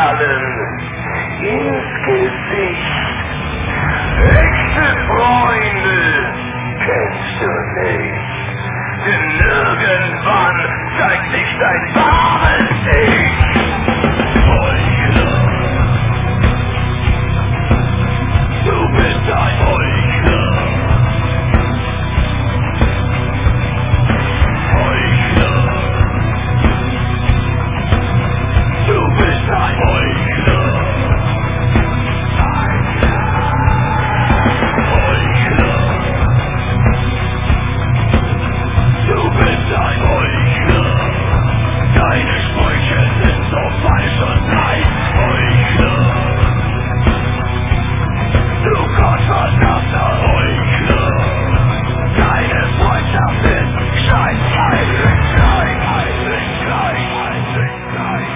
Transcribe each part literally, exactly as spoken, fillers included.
Strahlen ins Gesicht. Echte Freunde kennst du nicht, denn irgendwann zeigt sich dein wahres Ich. Heuchler, du bist ein Heuchler. Heuchler, du bist ein Heuchler. Du bist ein Heuchler. Deine Sprüche sind so falsch und ein Heuchler. Du gottverdammter Heuchler. Deine Freundschaft ist Schein, Heiligen, Schein, Heiligen, Schein, Heiligen, Schein,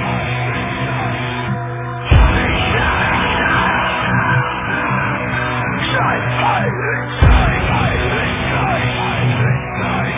Schein, Heiligen, Schein, Heiligen, Schein, Heiligen, Schein.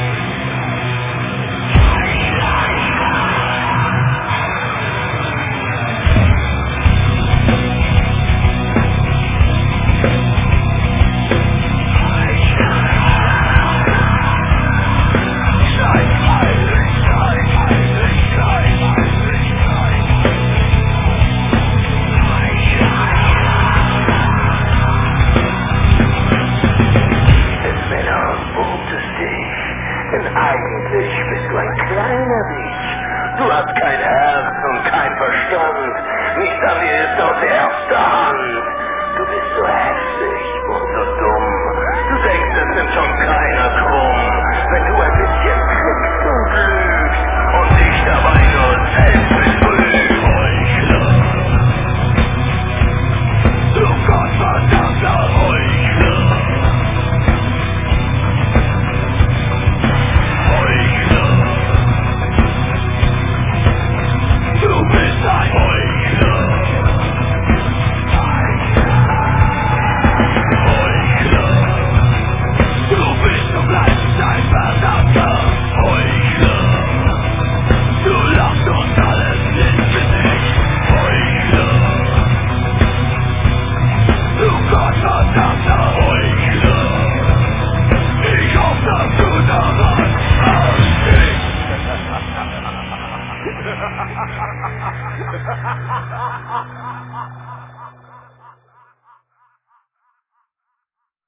Eigentlich bist du ein kleiner Wicht. Du hast kein Herz und kein Verstand. Nichts an dir ist aus erster Hand.